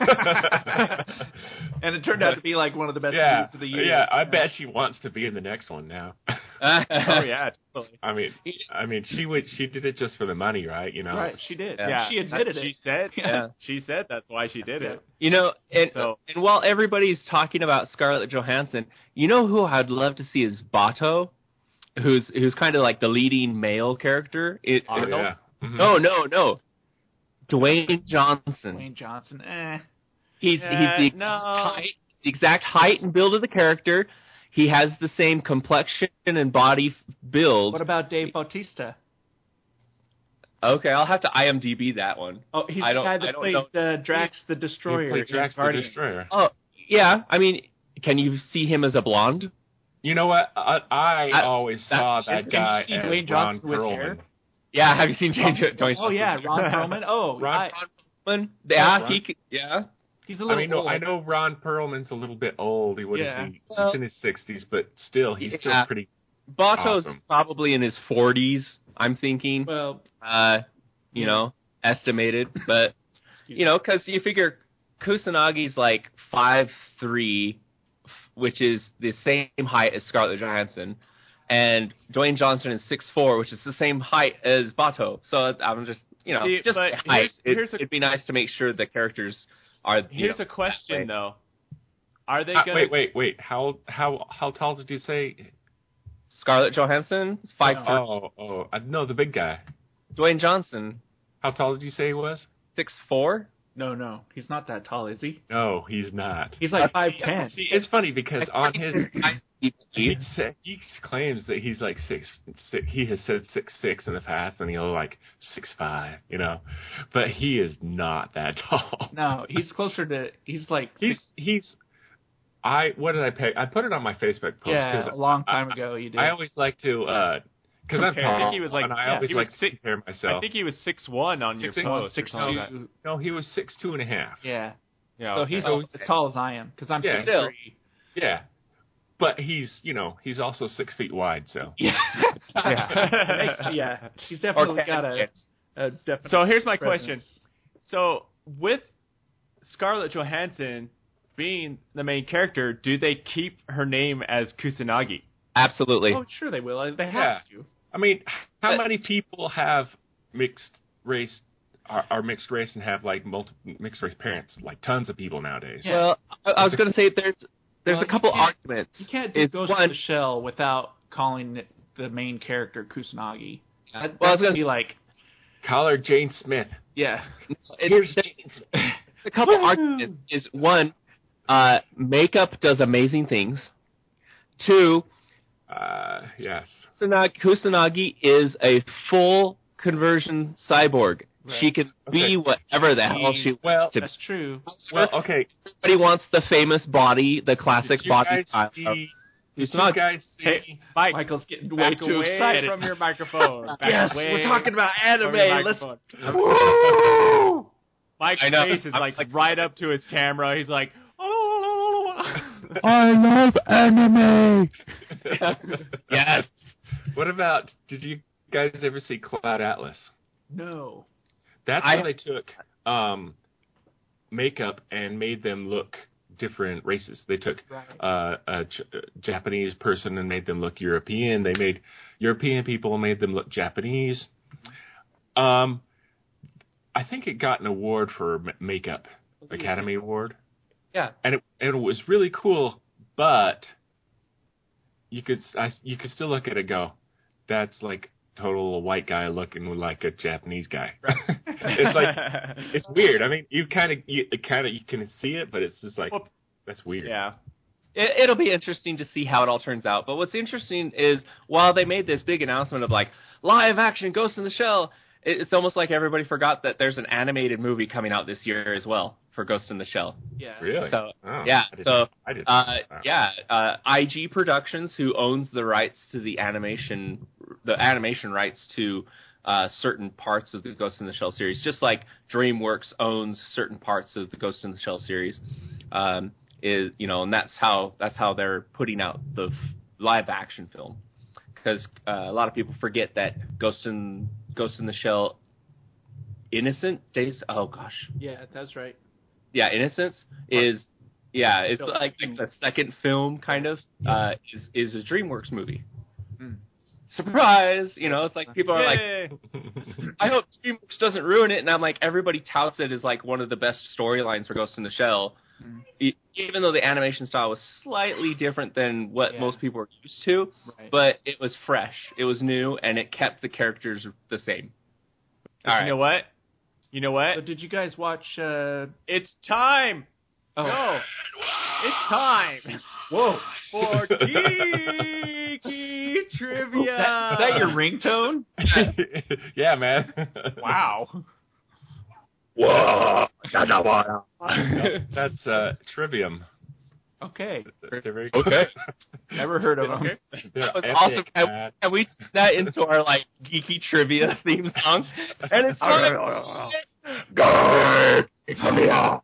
And it turned out to be like one of the best movies of the year. Yeah, I bet she wants to be in the next one now. Oh yeah, totally. I mean, she did it just for the money, right? You know, right? She did. Yeah, she admitted it. She said that's why she did it. You know, and while everybody's talking about Scarlett Johansson, you know who I'd love to see is Bato, who's kind of like the leading male character. Arnold? Yeah. Mm-hmm. No. Dwayne Johnson. He's the exact height and build of the character. He has the same complexion and body build. What about Dave Bautista? Okay, I'll have to IMDb that one. Oh, he's the guy that plays Drax the Destroyer. He played Drax the Destroyer. Oh, yeah. I mean, can you see him as a blonde? You know what? I always saw that guy as Dwayne Ron Johnson with Perlman. hair? Yeah, have you seen Dwayne Johnson? Oh, yeah, Ron Perlman. Oh, Ron Perlman. Yeah, he's a little old. I know Ron Perlman's a little bit old. He's in his 60s, but still, he's still pretty Bato's awesome. Probably in his 40s, I'm thinking. Well, estimated. But, because you figure Kusanagi's like 5'3", which is the same height as Scarlett Johansson. And Dwayne Johnson is 6'4", which is the same height as Bato. So I'm just, height. It'd be nice to make sure the characters are. Here's a question though: are they going? Wait. How tall did you say? Scarlett Johansson is 5'3". No, the big guy. Dwayne Johnson. How tall did you say he was? 6'4"? No, he's not that tall, is he? No, he's not. He's like 5'10". See, it's funny because on his Geeks. Geeks claims that he's like 6'6". He has said 6'6" in the past, and he'll like 6'5", you know, but he is not that tall. No, he's closer to. He's like. What did I pick? I put it on my Facebook post. Yeah, a long time ago you did. I always like to. Because I'm tall, I think he was like, and I always like to compare myself. I think he was 6'1" on your post. 6'2". No, he was 6'2.5". Yeah. Yeah. So he's as tall as I am because I'm 6'3". Yeah. But he's also 6 feet wide, so. Yeah. Yeah. He's definitely got a definite. So here's my presence. question. So with Scarlett Johansson being the main character, do they keep her name as Kusanagi? Absolutely. Oh, sure they will. They have to. I mean, how many people have mixed race, are mixed race and have like multiple mixed race parents? Like tons of people nowadays. Yeah. Well, I was going to say there's a couple arguments. You can't do Ghost in the Shell without calling it the main character Kusanagi. That's going to be like... Call her Jane Smith. Yeah. Here's a couple arguments is, one, makeup does amazing things. Two... yes. Kusanagi is a full conversion cyborg. Right. She can be whatever the hell she wants to be. That's true. Well, okay. Everybody wants the famous body, the classic body style. Did you guys see? Hey, Mike, Michael's getting way back too away excited. from your microphone. Back Yes, away we're talking about from your anime. microphone. Woo! Mike's face is like right up to his camera. He's like, oh. I love anime. Yes. What about, did you guys ever see Cloud Atlas? No. That's where they took makeup and made them look different races. They took a Japanese person and made them look European. They made European people and made them look Japanese. I think it got an award for makeup, Academy Award. Yeah. And it was really cool, but you could still look at it and go, that's like total white guy looking like a Japanese guy. Right. It's like, it's weird. I mean, you can see it, but it's just like, that's weird. Yeah. It'll be interesting to see how it all turns out. But what's interesting is, while they made this big announcement of like live action Ghost in the Shell, it's almost like everybody forgot that there's an animated movie coming out this year as well for Ghost in the Shell. Yeah. Really? So I didn't. IG Productions, who owns the rights to the animation rights to certain parts of the Ghost in the Shell series, just like DreamWorks owns certain parts of the Ghost in the Shell series, and that's how they're putting out the live action film, because a lot of people forget that Ghost in the Shell Innocent Days. Oh gosh. Yeah, that's right. Yeah, Innocence it's like the second film kind of is a DreamWorks movie. Surprise! It's like people are like, I hope DreamWorks doesn't ruin it, and I'm like, everybody touts it as like one of the best storylines for Ghost in the Shell, even though the animation style was slightly different than what most people are used to, but it was fresh, it was new, and it kept the characters the same. All right. You know what? So did you guys watch? It's time. Oh. No, it's time. Whoa. For geeky trivia. Is that your ringtone? Yeah, man. Wow. Whoa. That's Trivium. Okay. They're very cool. Okay. Never heard of them. Okay. Also, can we turn that into our like geeky trivia theme song? And it's No.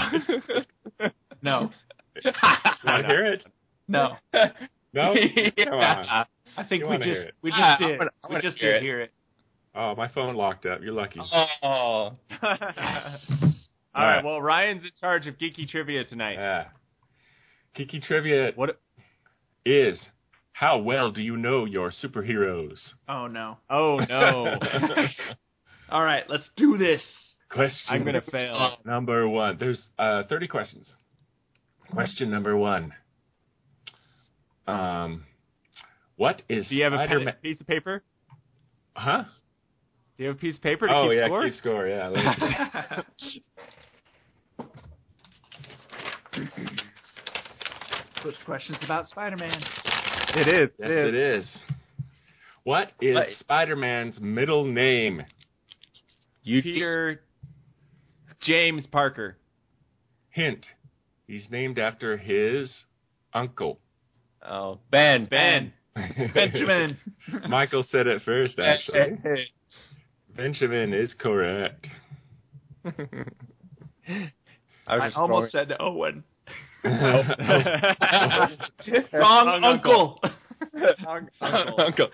Want to hear it? No. No? Come on. I think we just did hear it. Oh, my phone locked up. You're lucky. Oh. All right. Well, Ryan's in charge of geeky trivia tonight. Yeah. Geeky trivia is, how well do you know your superheroes? Oh, no. Oh, no. All right, let's do this. Question. I'm going to fail. Number 1. There's 30 questions. Question number 1. What is Do you have Spider-Man? a piece of paper? Huh? Do you have a piece of paper to Oh, keep yeah, score? keep score, yeah. Let me see. First question's about Spider-Man. It is. Yes, it is. What is What? Spider-Man's middle name? Peter James Parker. Hint. He's named after his uncle. Oh, Ben. Benjamin. Michael said it first, actually. Benjamin is correct. I almost said Owen. Wrong uncle. Uncle.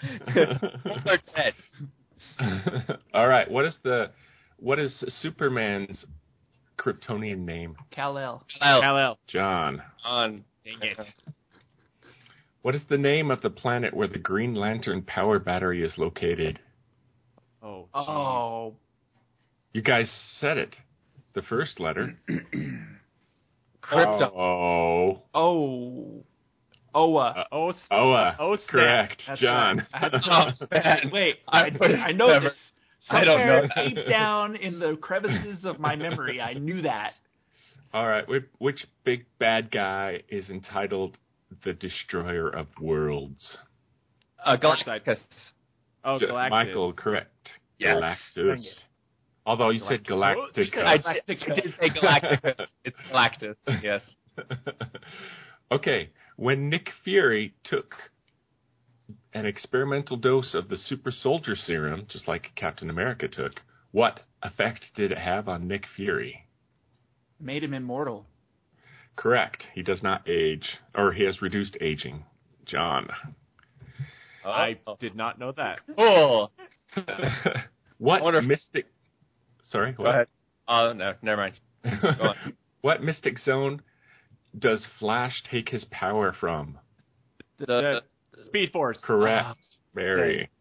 All right. What is Superman's Kryptonian name? Kal-El. Kal-El. John. On. Dang it. What is the name of the planet where the Green Lantern power battery is located? Oh. Oh. You guys said it. The first letter. Krypton. Oh. Oh. Oa. Oa. Oh, snap. Correct. That's John. right. Wait, I know Never. this. I don't know Somewhere deep down in the crevices of my memory, I knew that. All right. Which big bad guy is entitled the Destroyer of Worlds? Galactus. Oh, Galactus. Michael, correct. Yes. Galactus. Although you said Galacticus. I did say Galactus. It's Galactus, yes. Okay. When Nick Fury took an experimental dose of the super soldier serum, just like Captain America took, what effect did it have on Nick Fury? Made him immortal. Correct. He does not age, or he has reduced aging. John. I did not know that. Cool. What mystic... Sorry, what? Go ahead. Oh, no, never mind. Go on. What mystic zone does Flash take his power from? The Speed Force. Correct. Barry. okay.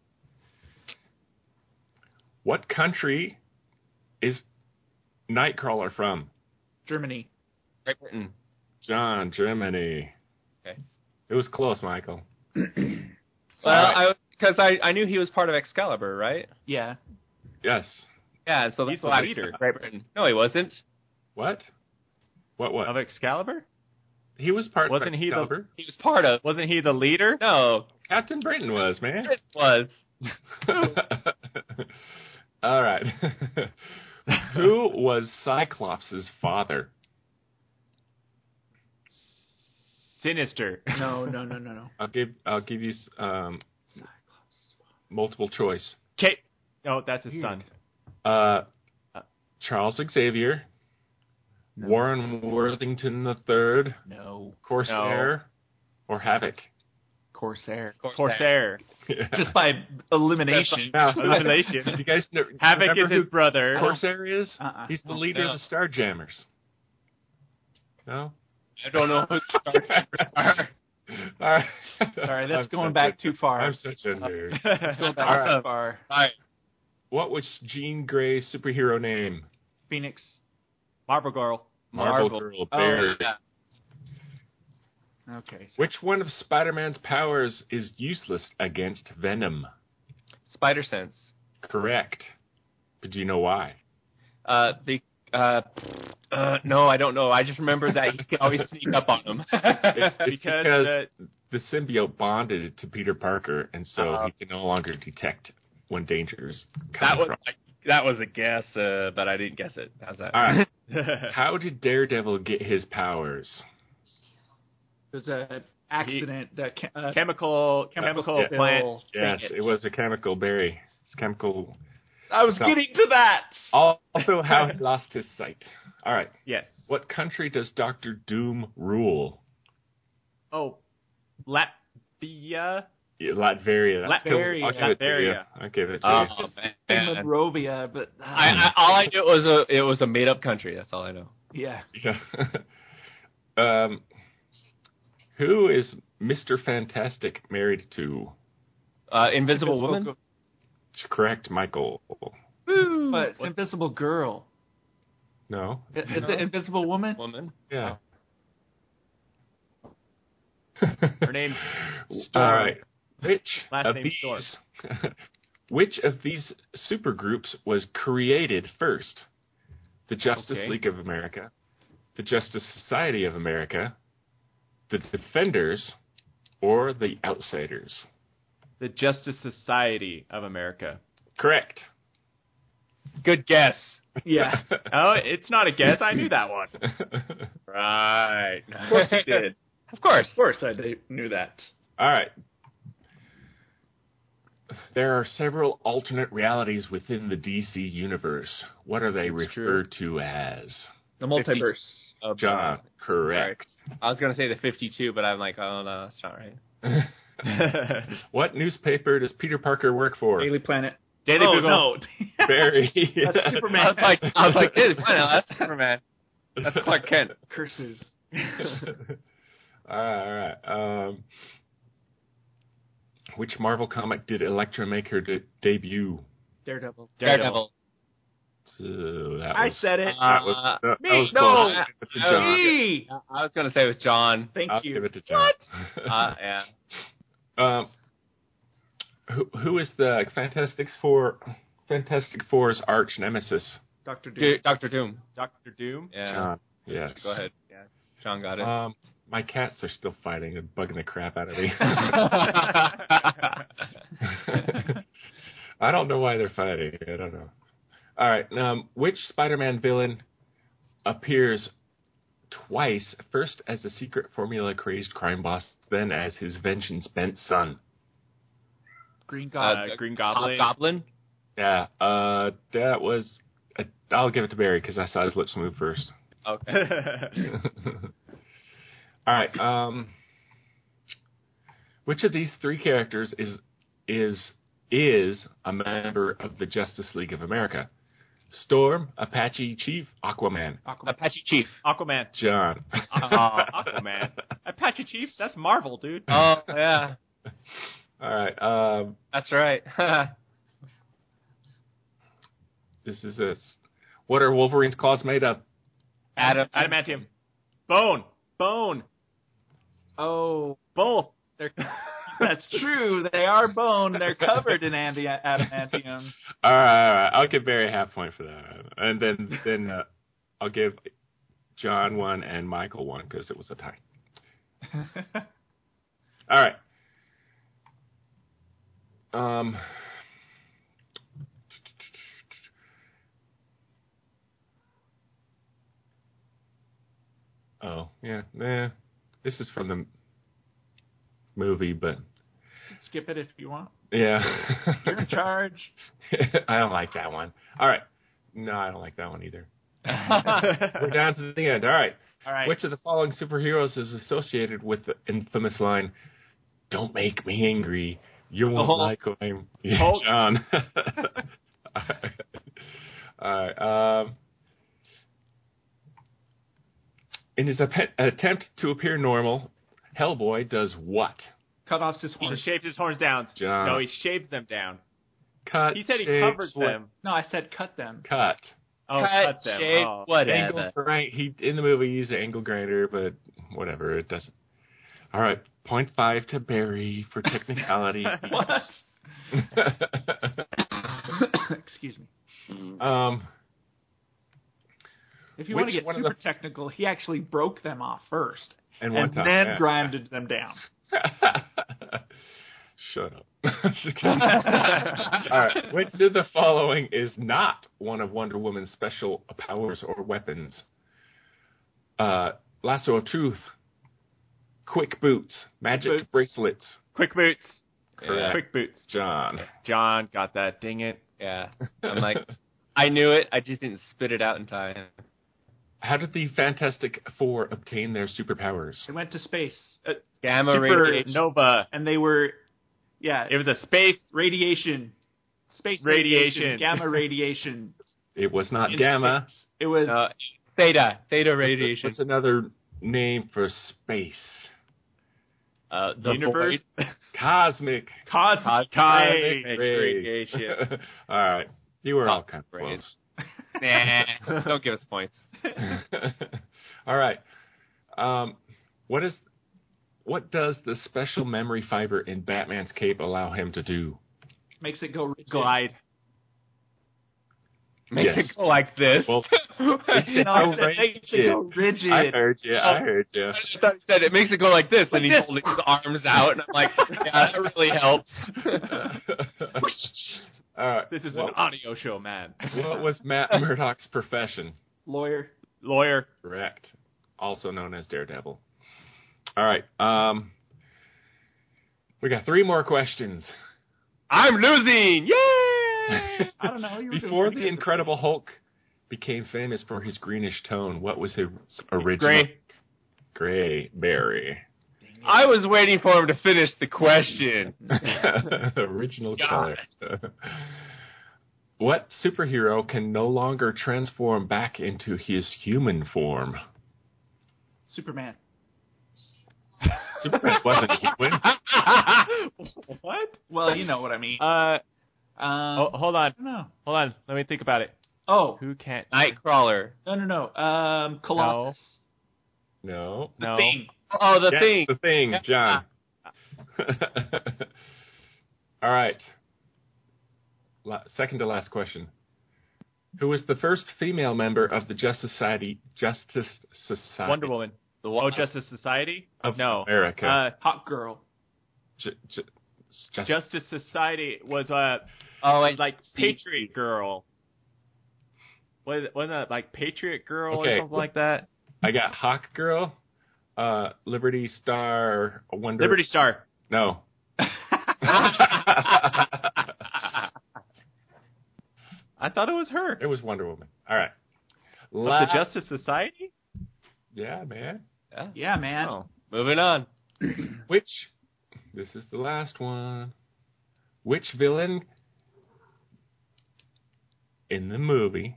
What country is Nightcrawler from? Germany. Great Britain. John, Germany. Okay. It was close, Michael. Well, because I knew he was part of Excalibur, right? Yeah. Yes. Yeah, so He's that's the why leader. Great Britain. No, he wasn't. What? What? Of Excalibur? He was part Wasn't of he the- Excalibur. He was part of. Wasn't he the leader? No, Captain Britain was, man. it was. All right. Who was Cyclops' father? Sinister. No. I'll give you multiple choice. Kate. No, that's his son. Charles Xavier, No. Warren Worthington III, No. Corsair, or Havoc. Corsair. Corsair. Just by elimination. Elimination. Did you guys know, Havoc remember is his who brother. Corsair is? He's the No. leader No. of the Starjammers. No? I don't know who the Star Troopers are. All right. Sorry, that's I'm going such back a- too far. I'm such a nerd. Going back All right. too far. All right. What was Jean Grey's superhero name? Phoenix. Marvel Girl. Marvel Girl. Oh, Barry. Yeah. Okay. So Which one of Spider-Man's powers is useless against Venom? Spider Sense. Correct. But do you know why? No, I don't know. I just remember that he can always sneak up on him. It's Because the symbiote bonded to Peter Parker, and so he can no longer detect when danger is coming from. That was a guess, but I didn't guess it. How's that? All right. How did Daredevil get his powers? there's an accident. chemical Chemical plant. Yes, it was a chemical berry. It's chemical. I was getting to that. Also, how he lost his sight. All right. Yes. What country does Doctor Doom rule? Oh, Latvia. Yeah, Latveria. That's cool. Latveria. I'll give it to you. Latveria. I'll give it to Oh In man! Monrovia, but All I knew was it was a made up country. That's all I know. yeah. you. Yeah. Who is Mr. Fantastic married to? Invisible Woman. It's correct, Michael. But it's Invisible Girl. No. Is it Invisible Woman? Woman. Yeah. Her name's All right. Which Last of name these? Storm. Which of these supergroups was created first? The Justice League of America, the Justice Society of America, the Defenders, or the Outsiders? The Justice Society of America. Correct. Good guess. Yeah. Oh, it's not a guess. I knew that one. Right. Of course you did. Of course. Of course I knew that. All right. There are several alternate realities within the DC universe. What are they referred to as? The multiverse. John, correct. Sorry. I was going to say the 52, but I'm like, oh, no, that's not right. What newspaper does Peter Parker work for? Daily Planet. Daily Bugle. No. Barry. That's Superman. I was like, Daily Planet, that's Superman. That's Clark Kent. Curses. All right. Which Marvel comic did Elektra make her debut? Daredevil. I said it. That was close. Me. I was going to say it was John. Thank I'll you. give it to John. What? Yeah. Who is the Fantastic Four's arch nemesis? Dr. Doom. Dr. Doom. Dr. Doom? Yeah. John. Yes. Go ahead. Yeah. John got it. My cats are still fighting and bugging the crap out of me. I don't know why they're fighting. I don't know. All right. Which Spider-Man villain appears twice, first as the secret formula-crazed crime boss, then as his vengeance-bent son? Green Goblin. Green Goblin. Goblin? Yeah. That was... I'll give it to Barry because I saw his lips move first. Okay. All right. Which of these three characters is a member of the Justice League of America? Storm, Apache Chief, Aquaman. Apache Chief. Aquaman. John. Aquaman. Apache Chief? That's Marvel, dude. Oh, yeah. All right. That's right. This is this. What are Wolverine's claws made of? Adamantium. Bone. Oh. Both. That's true. They are bone. They're covered in adamantium. All right. I'll give Barry a half point for that. And then I'll give John one and Michael one because it was a tie. All right. Oh, yeah. This is from the movie, but... Skip it if you want. Yeah. You're in charge. I don't like that one. All right. No, I don't like that one either. We're down to the end. All right. Which of the following superheroes is associated with the infamous line, "Don't make me angry. You won't like what I'm..." Yeah, John. All right. In his attempt to appear normal, Hellboy does what? Cut off his horns. He shaves his horns down. John. No, he shaves them down. Cut. He said he covers them. No, I said cut them. Cut. Oh, cut them. Shave, whatever. Angle grind. In the movie, he's an angle grinder, but whatever. It doesn't. All right. 0.5 to Barry for technicality. What? Excuse me. If you want to get super technical, he actually broke them off first. And then grinded them down. Shut up. All right. Which of the following is not one of Wonder Woman's special powers or weapons? Lasso of Truth, Quick Boots, Magic Bracelets. Quick Boots. Correct. Quick Boots. John got that. Dang it. Yeah. I'm like, I knew it. I just didn't spit it out in time. How did the Fantastic Four obtain their superpowers? They went to space. Gamma radiation. Nova. And they were, it was a space radiation. Space radiation. Gamma radiation. It was not gamma. Space. It was theta radiation. What's another name for space? The universe. Cosmic radiation. All right. You were all kind of close. Nah, don't give us points. All right. What does the special memory fiber in Batman's cape allow him to do? Makes it go rigid. Glide. Makes it go like this. Well, Makes it go rigid. I heard you. I thought he said it makes it go like this, and he's holding his arms out, and I'm like, yeah, that really helps. This is an audio show, man. What was Matt Murdock's profession? Lawyer. Correct. Also known as Daredevil. All right. We got 3 more questions. I'm losing! Yay! I don't know. Before the Incredible Hulk became famous for his greenish tone, what was his original? Gray berry. I was waiting for him to finish the question. Original color. What superhero can no longer transform back into his human form? Superman. Superman wasn't human. What? Well, you know what I mean. Hold on. No. Hold on. Let me think about it. Oh. Who can't? Nightcrawler. No. Colossus. No. The Thing. Oh, the Thing. The Thing, John. All right. Second to last question. Who was the first female member of the Justice Society? Wonder Woman. Justice Society? Of America. Hot Girl. Justice Society was like Patriot Girl. Wasn't that like Patriot Girl or something like that? I got Hawk Girl, Liberty Star, Liberty Star. No. I thought it was her. It was Wonder Woman. All right. The Justice Society? Yeah, man. Yeah, man. Oh, moving on. This is the last one. Which villain in the movie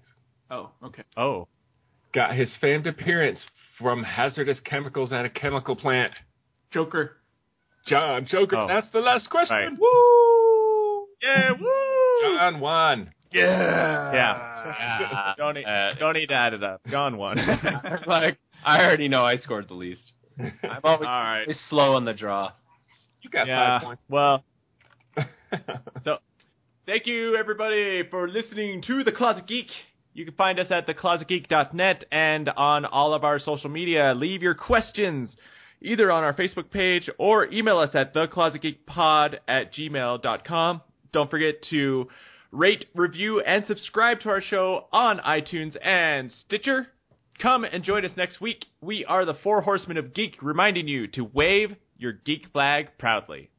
got his famed appearance from hazardous chemicals at a chemical plant? Joker. John, Joker. Oh. That's the last question. Right. Woo! Yeah, woo! John won. Yeah. Don't need to add it up. John won. Like, I already know I scored the least. I'm always slow on the draw. You got 5 points. Well, so thank you everybody for listening to The Closet Geek. You can find us at theclosetgeek.net and on all of our social media. Leave your questions either on our Facebook page or email us at theclosetgeekpod@gmail.com. Don't forget to rate, review, and subscribe to our show on iTunes and Stitcher. Come and join us next week. We are the 4 Horsemen of Geek, reminding you to wave your geek flag proudly.